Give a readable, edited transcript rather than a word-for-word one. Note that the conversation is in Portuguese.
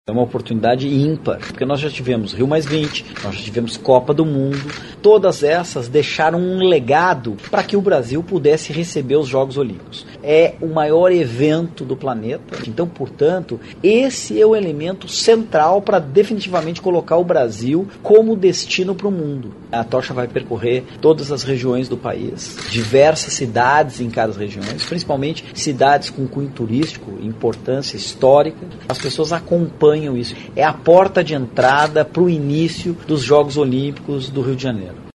É uma oportunidade ímpar, porque nós já tivemos Rio+20, nós já tivemos Copa do Mundo, todas essas deixaram um legado para que o Brasil pudesse receber os Jogos Olímpicos. É o maior evento do planeta, então, portanto, esse é o elemento central para definitivamente colocar o Brasil como destino para o mundo. A tocha vai percorrer todas as regiões do país, diversas cidades em cada região, principalmente cidades com cunho turístico, importância histórica. As pessoas acompanham isso. É a porta de entrada para o início dos Jogos Olímpicos do Rio de Janeiro.